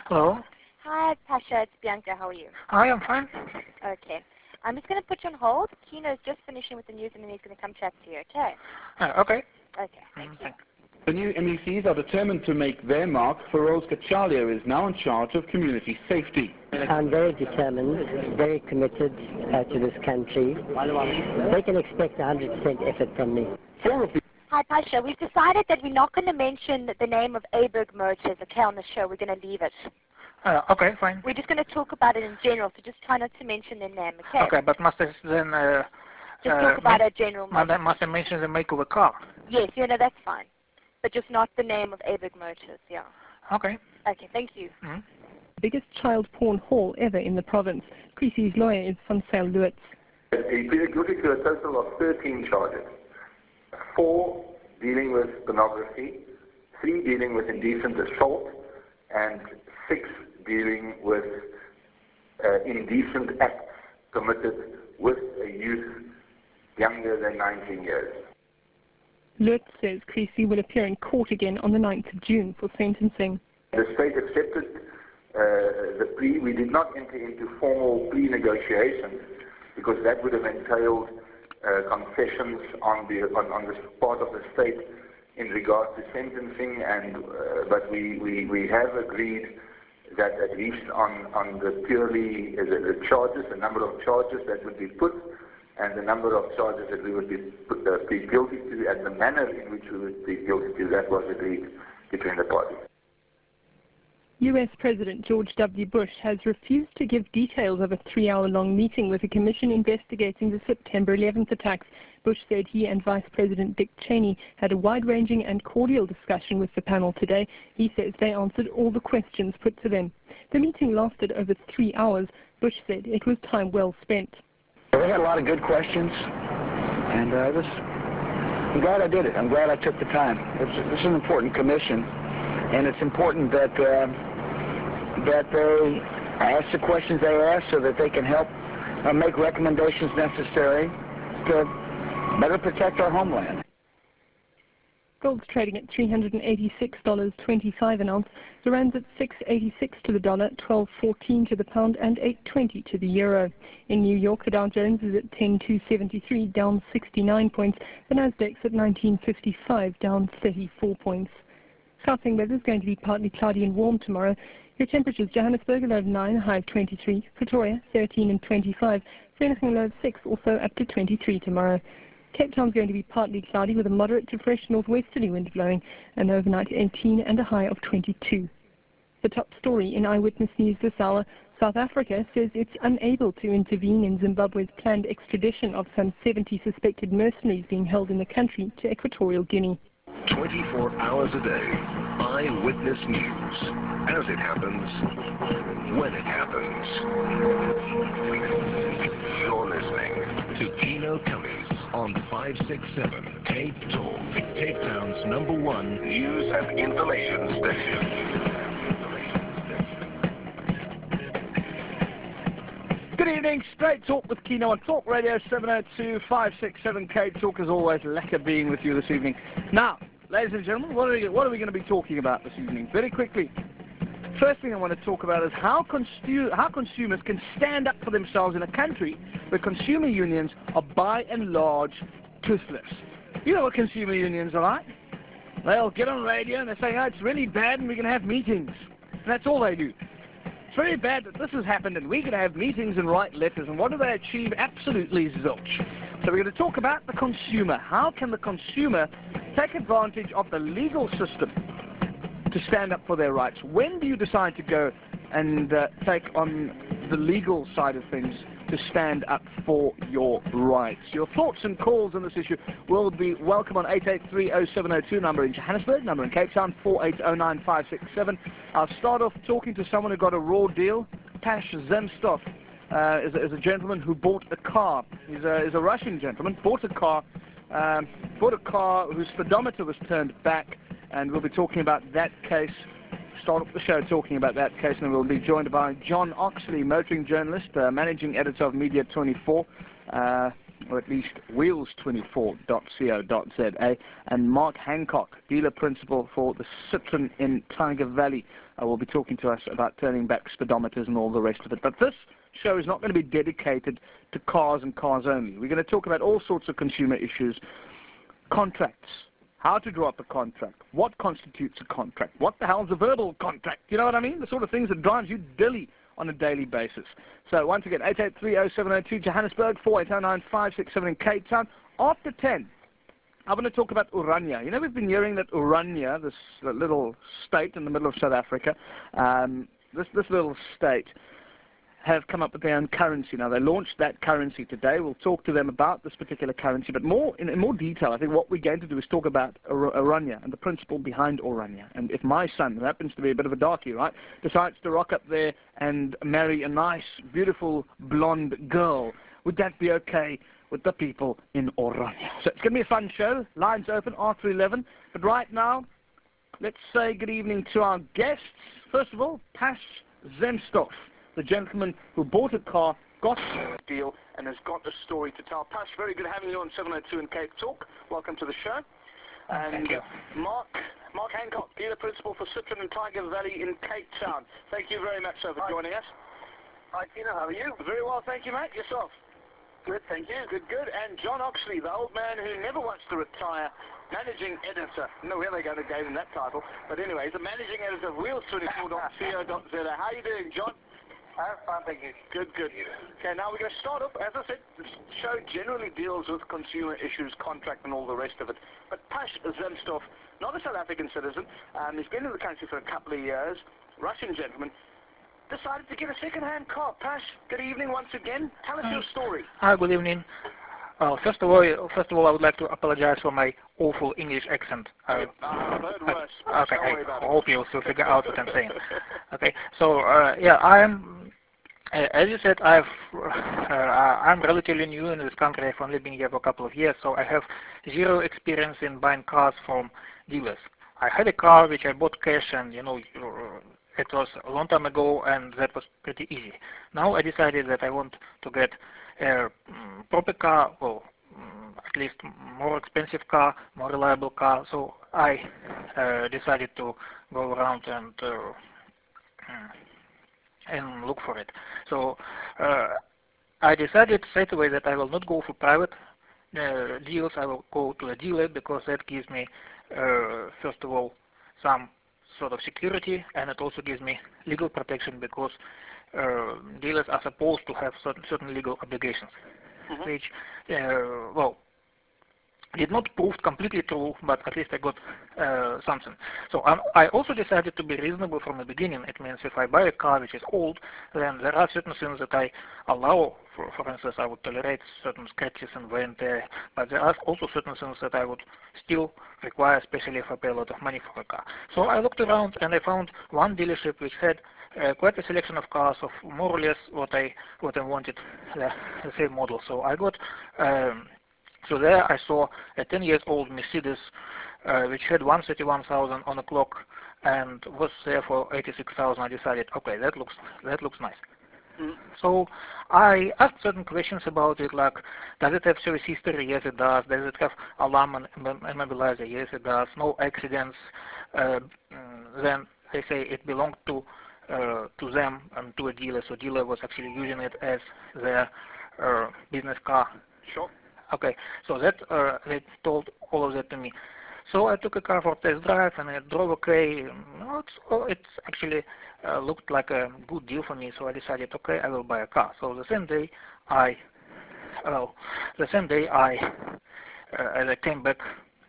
Hello. Hi, Pasha. It's Bianca. How are you? Hi, I'm fine. Okay. I'm just going to put you on hold. Kino's just finishing with the news, and then he's going to come chat to you, okay? Okay. Okay, thank you. The new MECs are determined to make their mark. Feroz Kachalia is now in charge of community safety. I'm very determined, very committed to this country. They can expect 100% effort from me. Hi, Pasha. We've decided that we're not going to mention the name of Aberg Motors, okay, on the show. We're going to leave it. Okay, fine. We're just going to talk about it in general, so just try not to mention their name, okay? Okay, but must I then... just talk about a general motor. Must I mention the make of the car? Yes, no, that's fine. But just not the name of Aberg Motors, yeah. Okay. Okay, thank you. Mm-hmm. Biggest child porn haul ever in the province. Creasy's lawyer is Van Sail Lewitz. He pleaded guilty to a total of 13 charges. 4 dealing with pornography, 3 dealing with indecent assault, and 6 dealing with indecent acts committed with a youth younger than 19 years. Lutz says Creasy will appear in court again on the 9th of June for sentencing. The state accepted the plea. We did not enter into formal plea negotiations because that would have entailed concessions on the part of the state in regard to sentencing, and but we have agreed that at least on the purely the charges, the number of charges that would be put, and the number of charges that we would be guilty to, and the manner in which we would be guilty to, that was agreed between the parties. U.S. President George W. Bush has refused to give details of a 3-hour-long meeting with a commission investigating the September 11th attacks. Bush said he and Vice President Dick Cheney had a wide-ranging and cordial discussion with the panel today. He says they answered all the questions put to them. The meeting lasted over 3 hours. Bush said it was time well spent. We had a lot of good questions, and I'm glad I did it. I'm glad I took the time. This is an important commission, and it's important that they ask the questions they ask so that they can help make recommendations necessary to better protect our homeland. Gold's trading at $386.25 an ounce. The rand's at 6.86 to the dollar, 12.14 to the pound, and 8.20 to the euro. In New York, the Dow Jones is at 10,273, down 69 points. The Nasdaq's at 1955, down 34 points. Gauteng weather is going to be partly cloudy and warm tomorrow. Your temperatures: Johannesburg low of 9, high of 23. Pretoria 13 and 25. Vereeniging low of 6, also up to 23 tomorrow. Cape Town's going to be partly cloudy with a moderate to fresh northwesterly wind blowing, an overnight 18 and a high of 22. The top story in Eyewitness News this hour: South Africa says it's unable to intervene in Zimbabwe's planned extradition of some 70 suspected mercenaries being held in the country to Equatorial Guinea. 24 hours a day, Eyewitness News. As it happens, when it happens. You're listening to Kino Cummings on 567 Cape Talk, Cape Town's #1 news and information station. Good evening, Straight Talk with Kino on Talk Radio 702-567 Cape Talk. As always, lekker being with you this evening. Now, ladies and gentlemen, what are we going to be talking about this evening? Very quickly. First thing I want to talk about is how consumers can stand up for themselves in a country where consumer unions are by and large toothless. You know what consumer unions are like? They'll get on radio and they say, oh, it's really bad and we're going to have meetings. And that's all they do. It's very bad that this has happened and we're going to have meetings and write letters. And what do they achieve? Absolutely zilch. So we're going to talk about the consumer. How can the consumer take advantage of the legal system to stand up for their rights? When do you decide to go and take on the legal side of things to stand up for your rights? Your thoughts and calls on this issue will be welcome on 883-0702, number in Johannesburg, number in Cape Town, 4809-567. I'll start off talking to someone who got a raw deal. Pash Zemstov is a gentleman who bought a car. He's a Russian gentleman, bought a car whose speedometer was turned back, and we'll be talking about that case. Start off the show talking about that case, and we'll be joined by John Oxley, motoring journalist, managing editor of Media 24. or at least wheels24.co.za, and Mark Hancock, dealer principal for the Citroen in Tiger Valley, will be talking to us about turning back speedometers and all the rest of it. But this show is not going to be dedicated to cars and cars only. We're going to talk about all sorts of consumer issues, contracts, how to draw up a contract, what constitutes a contract, what the hell's a verbal contract, you know what I mean? The sort of things that drives you dilly on a daily basis. So once again, 8830702 Johannesburg, 4809-567 in Cape Town. After 10, I'm going to talk about Oranje. You know, we've been hearing that Oranje, this little state in the middle of South Africa, this little state, have come up with their own currency. Now, they launched that currency today. We'll talk to them about this particular currency, but in more detail, I think what we're going to do is talk about Oranje and the principle behind Oranje. And if my son, who happens to be a bit of a darkie, right, decides to rock up there and marry a nice, beautiful, blonde girl, would that be okay with the people in Oranje? So it's going to be a fun show. Lines open after 11. But right now, let's say good evening to our guests. First of all, Pash Zemstof, the gentleman who bought a car, got a deal, and has got a story to tell. Pash, very good having you on 702 in Cape Talk. Welcome to the show. And thank you. Mark Hancock, dealer principal for Citroen in Tiger Valley in Cape Town. Thank you very much, sir, for joining us. Hi, Tina. How are you? Very well, thank you, mate. Yourself? Good, thank you. Good, good. And John Oxley, the old man who never wants to retire, managing editor. No, where they going to give him that title. But anyway, he's the managing editor of wheels24.co.za. How are you doing, John? I'm fine, thank you. Good, good. Okay, now we're going to start up. As I said, the show generally deals with consumer issues, contract, and all the rest of it. But Pash Zemstof, not a South African citizen, he's been in the country for a couple of years, Russian gentleman, decided to get a second-hand car. Pash, good evening once again. Tell us your story. Hi, good evening. Well, first of all, I would like to apologize for my awful English accent. I've heard worse. Okay, I hope you'll still figure out what I'm saying. Okay, so yeah, as you said, I'm relatively new in this country. I've only been here for a couple of years, so I have zero experience in buying cars from dealers. I had a car which I bought cash, and you know, it was a long time ago, and that was pretty easy. Now I decided that I want to get a proper car, well, at least more expensive car, more reliable car. So I decided to go around and look for it. So I decided straight away that I will not go for private deals. I will go to a dealer, because that gives me, first of all, some sort of security, and it also gives me legal protection, because dealers are supposed to have certain legal obligations, which, well, did not prove completely true, but at least I got something. So I also decided to be reasonable from the beginning. It means if I buy a car which is old, then there are certain things that I allow. For instance, I would tolerate certain scratches and wear and tear, but there are also certain things that I would still require, especially if I pay a lot of money for a car. So I looked around, and I found one dealership which had quite a selection of cars of more or less what I wanted, the same model. So I got. So there I saw a 10-year-old Mercedes which had 131,000 on the clock and was there for 86,000. I decided, okay, that looks nice. So I asked certain questions about it, like, does it have service history? Yes, it does. Does it have alarm and immobilizer? Yes, it does. No accidents. Then they say it belonged to them and to a dealer. So dealer was actually using it as their business car. Sure. Okay, so that they told all of that to me. So I took a car for test drive, and it drove okay. It's actually looked like a good deal for me. So I decided, okay, I will buy a car. So the same day as I came back,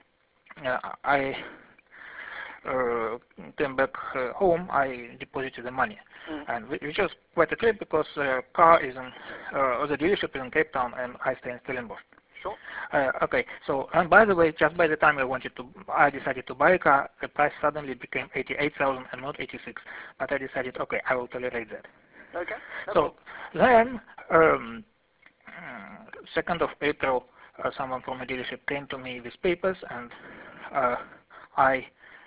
home. I deposited the money, and which was quite a trip, because the car is in the dealership is in Cape Town, and I stay in Stellenbosch. Sure. Okay, so, and by the way, just by the time I decided to buy a car, the price suddenly became 88,000 and not 86. But I decided, okay, I will tolerate that. Okay. So then, 2nd of April, someone from a dealership came to me with papers, and I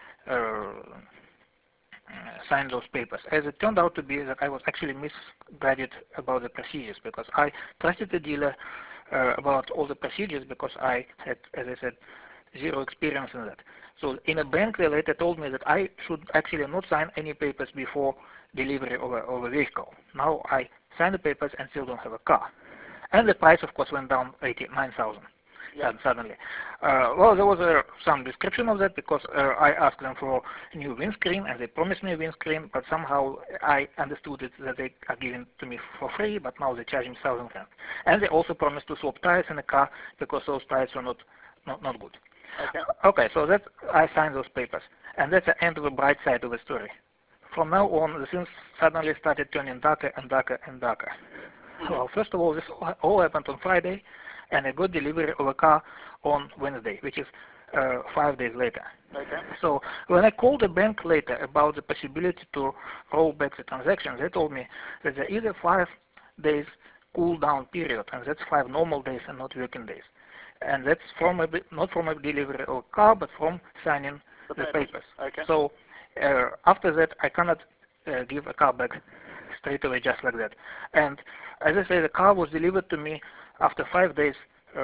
signed those papers. As it turned out to be that I was actually misguided about the procedures, because I trusted the dealer about all the procedures because I had, as I said, zero experience in that. So in a bank, they later told me that I should actually not sign any papers before delivery of a vehicle. Now I sign the papers and still don't have a car. And the price, of course, went down 89,000 suddenly. Well, there was some description of that because I asked them for a new windscreen and they promised me a windscreen, but somehow I understood it that they are giving to me for free, but now they charge me 1,000 francs. And they also promised to swap tires in the car because those tires were not good. Okay, so that I signed those papers. And that's the end of the bright side of the story. From now on, the things suddenly started turning darker and darker and darker. Well, first of all, this all happened on Friday, and I got delivery of a car on Wednesday, which is 5 days later. So when I called the bank later about the possibility to roll back the transactions, they told me that there is a 5 days cool down period, and that's 5 normal days and not working days. And that's not from a delivery of a car, but from signing the papers. So after that, I cannot give a car back straight away just like that. And as I say, the car was delivered to me after 5 days.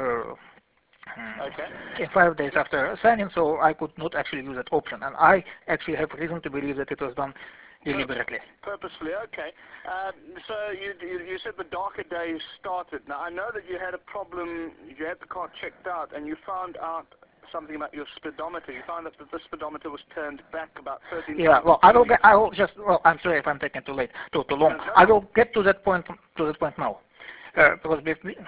In 5 days after signing, so I could not actually use that option. And I actually have reason to believe that it was done deliberately. Purposefully, okay. So you said the darker days started. Now, I know that you had a problem, you had the car checked out, and you found out something about your speedometer. You found that the speedometer was turned back about 13. Yeah, well, well, I'm sorry if I'm taking too long. No. I will get to that point now. Because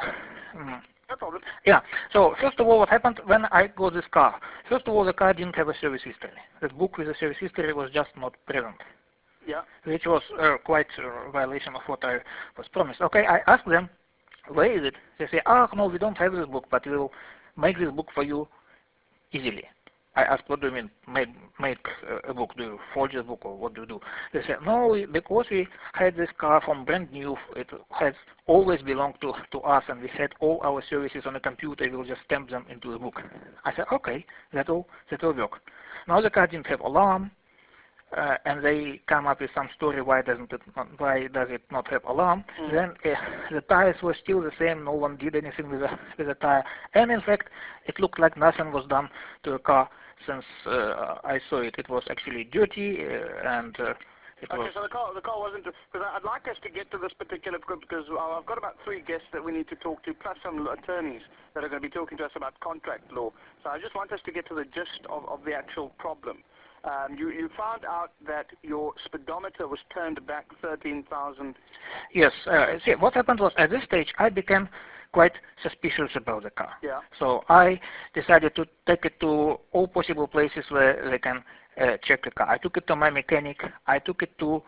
no problem. Yeah, so first of all, what happened when I got this car? First of all, the car didn't have a service history. That book with the service history was just not present. Yeah. Which was quite a violation of what I was promised. Okay, I asked them, where is it? They say, no, we don't have this book, but we will make this book for you easily. I asked, what do you mean, make a book? Do you forge a book, or what do you do? They said, no, because we had this car from brand new, it has always belonged to us, and we had all our services on the computer, we will just stamp them into the book. I said, okay, that will work. Now the car didn't have alarm, and they come up with some story why does it not have alarm. Then the tires were still the same, no one did anything with the tire, and in fact it looked like nothing was done to the car since I saw it. It was actually dirty and it was... So the car wasn't... Because I'd like us to get to this particular... Because I've got about 3 guests that we need to talk to, plus some attorneys that are going to be talking to us about contract law. So I just want us to get to the gist of the actual problem. You found out that your speedometer was turned back 13,000. Yes. See, what happened was, at this stage, I became quite suspicious about the car. Yeah. So I decided to take it to all possible places where they can check the car. I took it to my mechanic. I took it to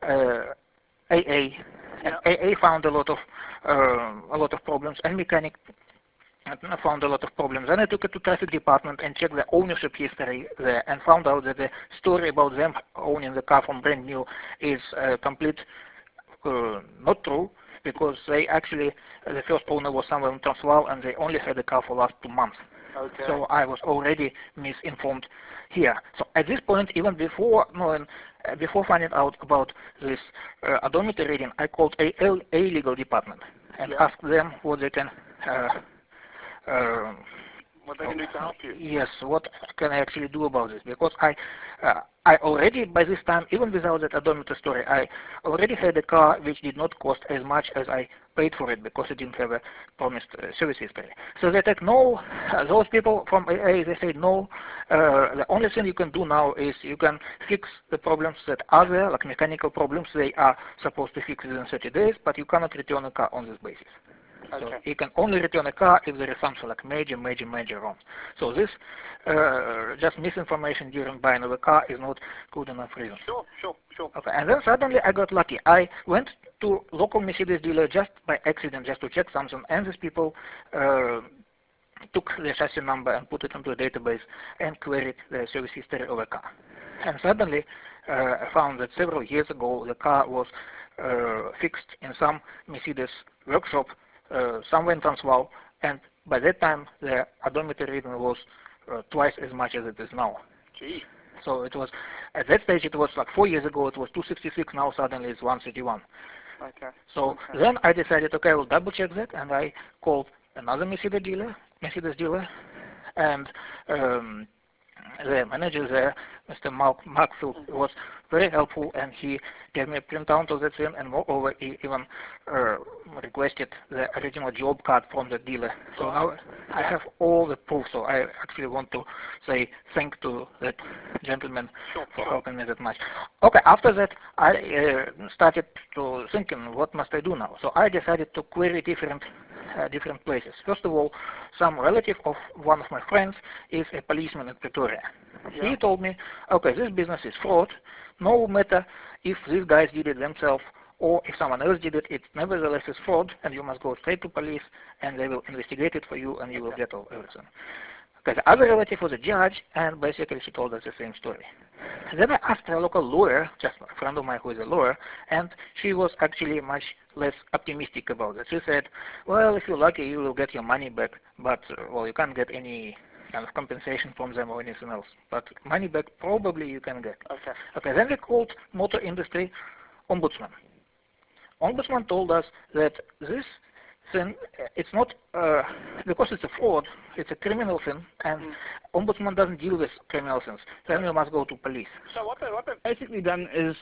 AA. And AA found a lot of problems, and mechanic found a lot of problems. Then I took it to traffic department and checked the ownership history there and found out that the story about them owning the car from brand new is complete not true, because they actually, the first owner was somewhere in Transvaal and they only had the car for the last 2 months. Okay. So I was already misinformed here. So at this point, even before knowing, before finding out about this odometer reading, I called a legal department and asked them what they can what they can do to help you. Yes, what can I actually do about this? Because I already, by this time, even without that odometer story, I already had a car which did not cost as much as I paid for it because it didn't have a promised service history. So they take no, those people from AA, they say no, the only thing you can do now is you can fix the problems that are there, like mechanical problems, they are supposed to fix within 30 days, but you cannot return a car on this basis. So you can only return a car if there is something like major wrong. So this just misinformation during buying of a car is not good enough reason. Sure. Okay, and then suddenly I got lucky. I went to local Mercedes dealer just by accident, just to check something, and these people took the chassis number and put it into a database and queried the service history of a car. And suddenly I found that several years ago the car was fixed in some Mercedes workshop somewhere in Transvaal, and by that time the odometer reading was twice as much as it is now. Gee. So it was, at that stage it was like 4 years ago it was 266, now suddenly it's 131. Okay. So then I decided, okay, I will double check that, and I called another Mercedes dealer, and the manager there, Mr. Mark Phil, was very helpful, and he gave me a printout of the thing, and moreover, he even requested the original job card from the dealer. So now I have all the proof, so I actually want to say thank to that gentleman for helping me that much. Okay, after that, I started to thinking, what must I do now? So I decided to query different places. First of all, some relative of one of my friends is a policeman in Pretoria. Yeah. He told me, okay, this business is fraud. No matter if these guys did it themselves or if someone else did it, it nevertheless is fraud, and you must go straight to police, and they will investigate it for you, and you will get everything. Okay, the other relative was a judge, and basically she told us the same story. And then I asked a local lawyer, just a friend of mine who is a lawyer, and she was actually much less optimistic about it. She said, well, if you're lucky, you will get your money back, but, well, you can't get any kind of compensation from them or anything else. But money back, probably you can get. Okay, then we called motor industry ombudsman. Ombudsman told us that this thing, it's not, because it's a fraud, it's a criminal thing, and ombudsman doesn't deal with criminal things. Then you must go to police. So what they've basically done is...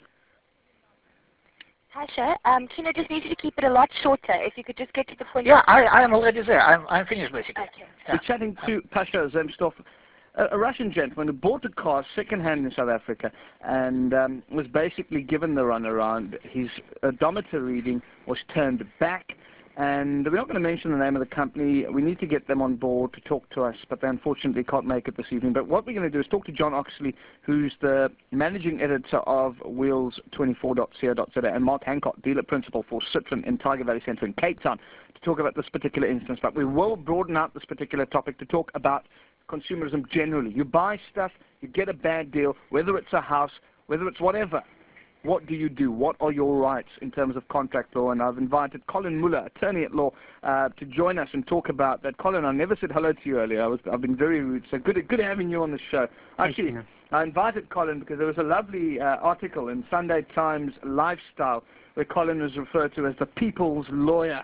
Pasha, Kino just needs you to keep it a lot shorter, if you could just get to the point. Yeah, I am already there. I'm finished, basically. Okay. Yeah. We're chatting to Pasha Zemstov, a Russian gentleman who bought a car second-hand in South Africa and was basically given the runaround. His odometer reading was turned back, and we're not going to mention the name of the company. We need to get them on board to talk to us, but they unfortunately can't make it this evening. But what we're going to do is talk to John Oxley, who's the managing editor of Wheels24.co.za, and Mark Hancock, dealer principal for Citroen in Tiger Valley Centre in Cape Town, to talk about this particular instance. But we will broaden out this particular topic to talk about consumerism generally. You buy stuff, you get a bad deal, whether it's a house, whether it's whatever. What do you do? What are your rights in terms of contract law? And I've invited Colin Muller, attorney at law, to join us and talk about that. Colin, I never said hello to you earlier. I've been very rude. So good having you on the show. Actually, I invited Colin because there was a lovely article in Sunday Times Lifestyle where Colin was referred to as the people's lawyer.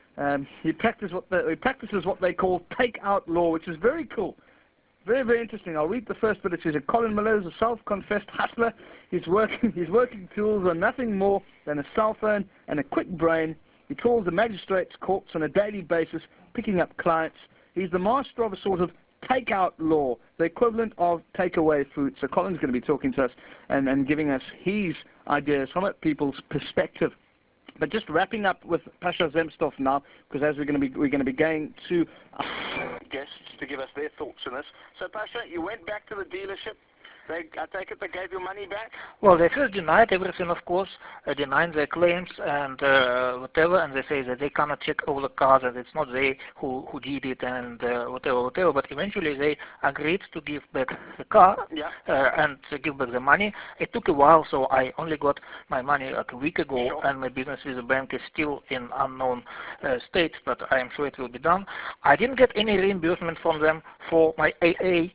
He practices what they call take-out law, which is very cool. Very, very interesting. I'll read the first bit. It says, Colin Miller is a self-confessed hustler. His working tools are nothing more than a cell phone and a quick brain. He trawls the magistrates' courts on a daily basis, picking up clients. He's the master of a sort of take-out law, the equivalent of take-away food. So Colin's going to be talking to us and giving us his ideas from a people's perspective. But just wrapping up with Pasha Zemstov now, because as we're going to be going to guests to give us their thoughts on this. So Pasha, you went back to the dealership. I take it they gave you money back? Well, they first denied everything, of course, denying their claims and whatever, and they say that they cannot check all the cars, and it's not they who did it, and whatever. But eventually they agreed to give back the car and to give back the money. It took a while, so I only got my money like a week ago, and my business with the bank is still in unknown state, but I am sure it will be done. I didn't get any reimbursement from them for my AA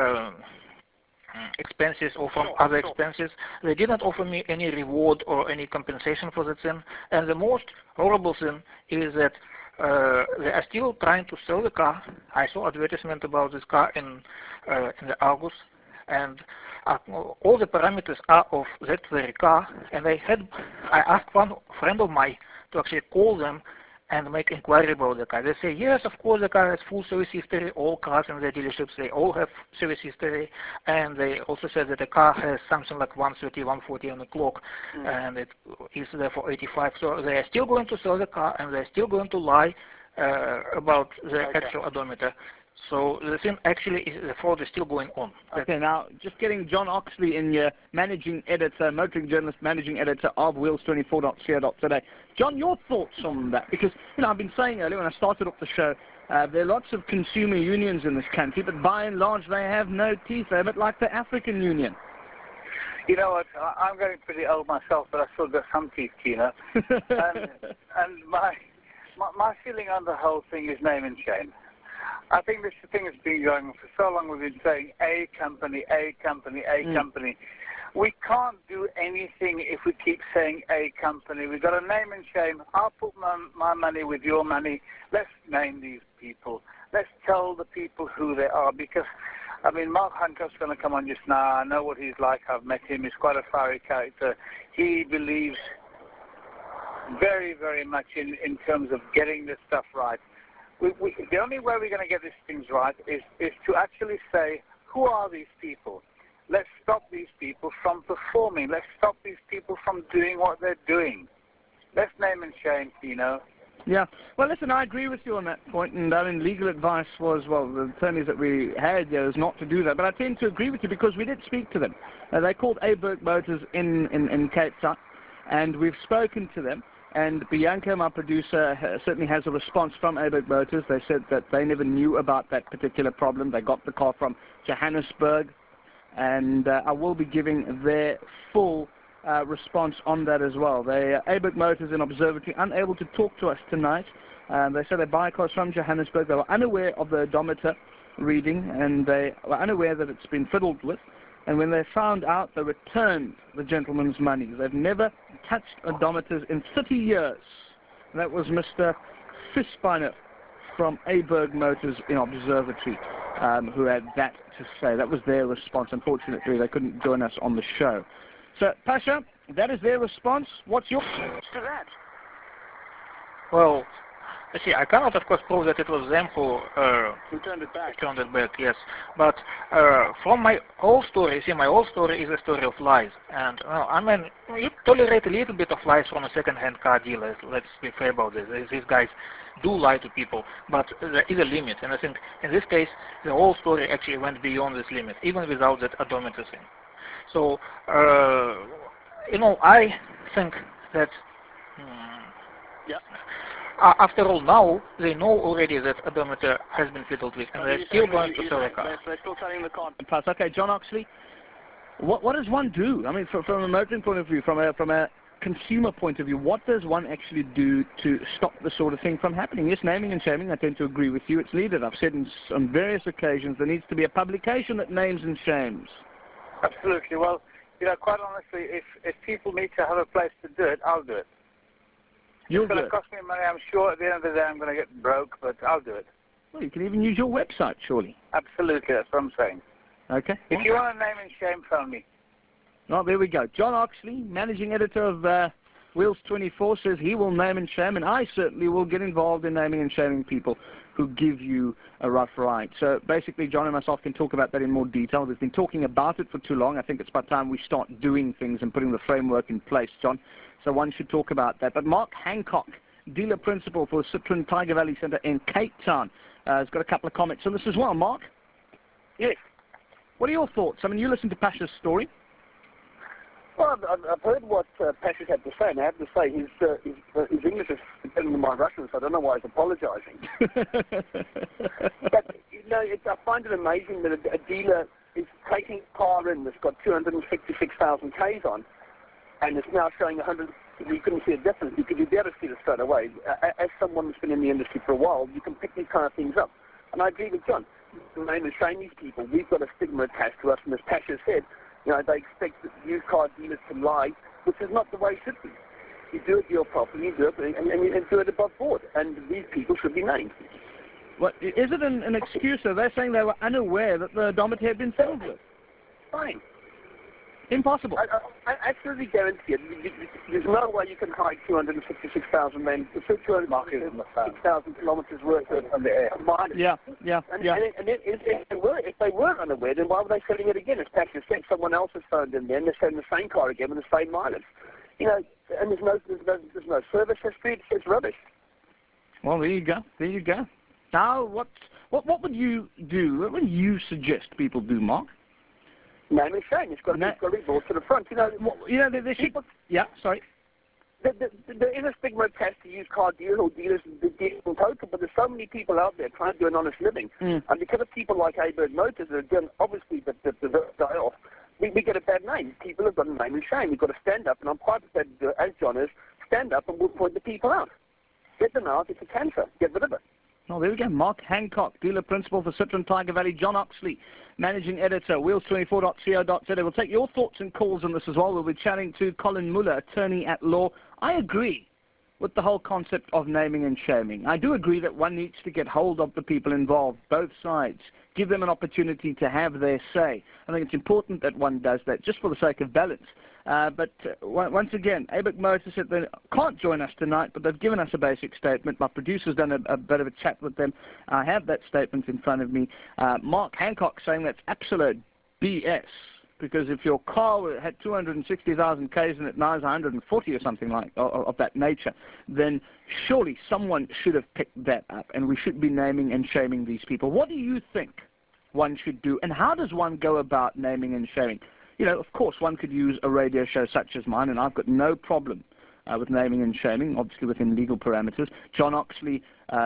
expenses or from other expenses. They didn't offer me any reward or any compensation for that thing. And the most horrible thing is that they are still trying to sell the car. I saw advertisement about this car in the August, and all the parameters are of that very car. And I asked one friend of mine to actually call them and make inquiry about the car. They say, yes, of course, the car has full service history. All cars in the dealerships, they all have service history. And they also said that the car has something like 130, 140 on the clock, and it is there for 85. So they are still going to sell the car, and they're still going to lie about the actual odometer. So the thing actually is the fraud is still going on. Okay, now just getting John Oxley in here, managing editor, motoring journalist, managing editor of Wheels24.co.za. John, your thoughts on that? Because I've been saying earlier when I started off the show, there are lots of consumer unions in this country, but by and large they have no teeth. They're a bit like the African Union. You know what? I'm getting pretty old myself, but I still got some teeth, Kino. and my feeling on the whole thing is name and shame. I think this thing has been going on for so long. We've been saying a company, a company, a company. We can't do anything if we keep saying a company. We've got to name and shame. I'll put my money with your money. Let's name these people. Let's tell the people who they are, because, I mean, Mark Hancock's going to come on just now. I know what he's like. I've met him. He's quite a fiery character. He believes very, very much in terms of getting this stuff right. The only way we're going to get these things right is to actually say, who are these people? Let's stop these people from performing. Let's stop these people from doing what they're doing. Let's name and shame, Tino. Yeah. Well, listen, I agree with you on that point, and I mean, legal advice was, well, the attorneys that we had there is not to do that, but I tend to agree with you because we did speak to them. They called Aberg Motors in Cape Town, and we've spoken to them, and Bianca, my producer, certainly has a response from Aberg Motors. They said that they never knew about that particular problem. They got the car from Johannesburg, and I will be giving their full response on that as well. Aberg Motors in Observatory, unable to talk to us tonight. They said they buy cars from Johannesburg. They were unaware of the odometer reading, and they were unaware that it's been fiddled with. And when they found out, they returned the gentleman's money. They've never touched odometers in 30 years. And that was Mr. Fispiner from Aberg Motors in Observatory, who had that to say. That was their response. Unfortunately, they couldn't join us on the show. So, Pasha, that is their response. What's your response to that? Well, you see, I cannot, of course, prove that it was them who turned it back. Turned it back, yes. But from my whole story, see, my whole story is a story of lies. And, I mean, you tolerate a little bit of lies from a second-hand car dealer. Let's be fair about this. These guys do lie to people, but there is a limit. And I think, in this case, the whole story actually went beyond this limit, even without that odometer thing. So, I think that after all, now they know already that odometer has been fiddled with, and they're still going to sell a car. They're still selling the car. Okay, John Oxley, what does one do? I mean, from a motoring point of view, from a consumer point of view, what does one actually do to stop this sort of thing from happening? Yes, naming and shaming, I tend to agree with you. It's needed. I've said on various occasions there needs to be a publication that names and shames. Absolutely. Well, quite honestly, if people need to have a place to do it, I'll do it. It's going to cost me money. I'm sure at the end of the day I'm going to get broke, but I'll do it. Well, you can even use your website, surely. Absolutely. That's what I'm saying. Okay. If you want a name and shame, phone me. Oh, there we go. John Oxley, managing editor of Wheels 24, says he will name and shame, and I certainly will get involved in naming and shaming people who give you a rough ride. So basically, John and myself can talk about that in more detail. We've been talking about it for too long. I think it's about time we start doing things and putting the framework in place, John. So one should talk about that. But Mark Hancock, dealer principal for Citroen Tiger Valley Centre in Cape Town, has got a couple of comments on this as well. Mark? Yes. What are your thoughts? I mean, you listened to Pasha's story. Well, I've heard what Pasha had to say, and I have to say his English is better than my Russian, so I don't know why he's apologizing. But, I find it amazing that a dealer is taking a car in that's got 266,000 Ks on, and it's now showing 100. You couldn't see a difference. You'd be able to see it straight away. As someone who's been in the industry for a while, you can pick these kind of things up. And I agree with John. Name and shame these people. We've got a stigma attached to us, and as Pasha said, they expect used car dealers to lie, which is not the way it should be. You do it your properly, you do it, and you do it above board, and these people should be named. Well, is it an excuse? Are they saying they were unaware that the odometer had been fiddled with? Fine. Impossible. I absolutely guarantee it. There's no way you can hide 256,000 men, 256,000 kilometers worth of mileage. Yeah. And if they were unaware, then why were they selling it again? As Pasha said, someone else has phoned in there, and they're selling the same car again with the same mileage. And there's no service history. It's rubbish. Well, there you go. Now, what would you do? What would you suggest people do, Mark? Name and shame. It's got to be brought to the front. Sorry. There is a stigma attached to used car dealers or dealers in total, but there's so many people out there trying to do an honest living. And because of people like Aberg Motors that are doing, obviously, the die off, we get a bad name. People have got a name and shame. We've got to stand up, and I'm quite prepared to, as John is, stand up and we'll point the people out. Get them out. It's a cancer. Get rid of it. Oh, there we go. Mark Hancock, dealer principal for Citroen Tiger Valley. John Oxley, managing editor, wheels24.co.za. We'll take your thoughts and calls on this as well. We'll be chatting to Colin Muller, attorney at law. I agree with the whole concept of naming and shaming. I do agree that one needs to get hold of the people involved, both sides, give them an opportunity to have their say. I think it's important that one does that, just for the sake of balance. But once again, ABIC Motors said they can't join us tonight, but they've given us a basic statement. My producer's done a bit of a chat with them. I have that statement in front of me. Mark Hancock saying that's absolute BS, because if your car had 260,000 Ks and it now is 140 or something like of that nature, then surely someone should have picked that up, and we should be naming and shaming these people. What do you think one should do, and how does one go about naming and shaming? You know, of course, one could use a radio show such as mine, and I've got no problem with naming and shaming, obviously within legal parameters. John Oxley,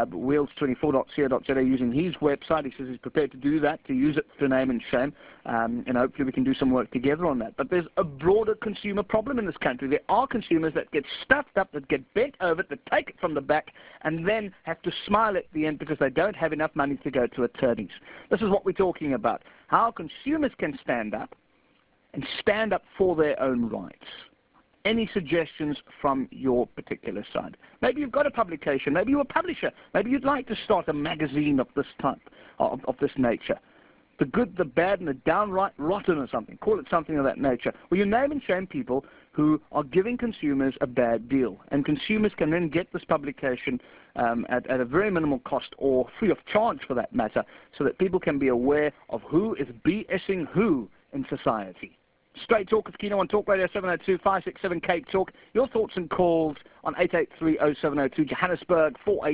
wheels24.co.za, using his website. He says he's prepared to do that, to use it to name and shame, and hopefully we can do some work together on that. But there's a broader consumer problem in this country. There are consumers that get stuffed up, that get bent over, that take it from the back, and then have to smile at the end because they don't have enough money to go to attorneys. This is what we're talking about. How consumers can stand up and stand up for their own rights. Any suggestions from your particular side? Maybe you've got a publication, maybe you're a publisher, maybe you'd like to start a magazine of this type, of this nature. The good, the bad, and the downright rotten or something. Call it something of that nature. Well, you name and shame people who are giving consumers a bad deal. And consumers can then get this publication at a very minimal cost, or free of charge for that matter, so that people can be aware of who is BSing who in society. Straight Talk with Kino on Talk Radio 702-567 Cape Talk. Your thoughts and calls on 883-0702 Johannesburg,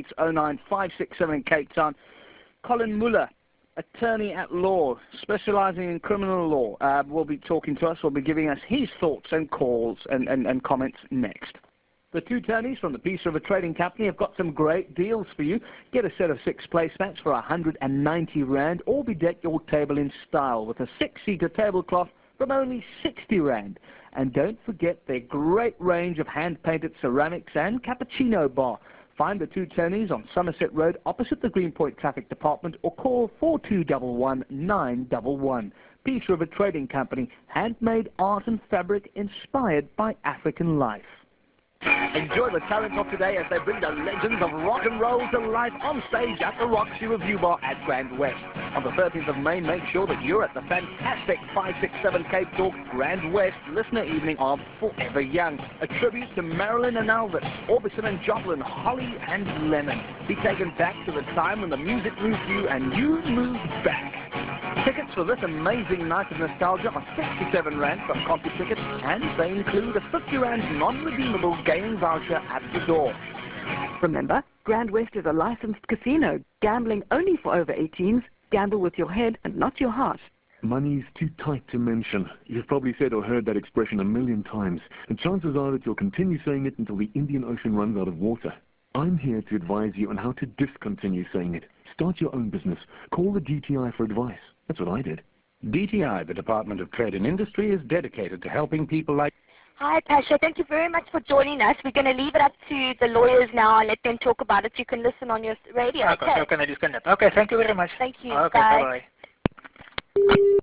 4809-567 Cape Town. Colin Muller, attorney at law, specializing in criminal law, will be talking to us, will be giving us his thoughts and calls and comments next. The two attorneys from the Peace River Trading Company have got some great deals for you. Get a set of 6 placemats for 190 Rand, or bedeck your table in style with a 6-seater tablecloth from only 60 Rand. And don't forget their great range of hand-painted ceramics and cappuccino bar. Find the two attorneys on Somerset Road opposite the Greenpoint Traffic Department, or call 4211-911. Peace River Trading Company, handmade art and fabric inspired by African life. Enjoy the talent of today as they bring the legends of rock and roll to life on stage at the Roxy Review Bar at Grand West. On the 13th of May, make sure that you're at the fantastic 567 Cape Talk Grand West Listener Evening of Forever Young, a tribute to Marilyn and Elvis, Orbison and Joplin, Holly and Lennon. Be taken back to the time when the music moved you and you moved back. Tickets for this amazing night of nostalgia are 67 Rand from CompuTicket, and they include a 50 Rand non-redeemable gaming voucher at the door. Remember, Grand West is a licensed casino. Gambling only for over 18s. Gamble with your head and not your heart. Money's too tight to mention. You've probably said or heard that expression a million times, and chances are that you'll continue saying it until the Indian Ocean runs out of water. I'm here to advise you on how to discontinue saying it. Start your own business. Call the DTI for advice. That's what I did. DTI, the Department of Trade and Industry, is dedicated to helping people like... Hi, Pasha. Thank you very much for joining us. We're going to leave it up to the lawyers now and let them talk about it. You can listen on your radio. Okay, so can I disconnect? Okay, thank you very much. Thank you. Okay, bye. bye-bye.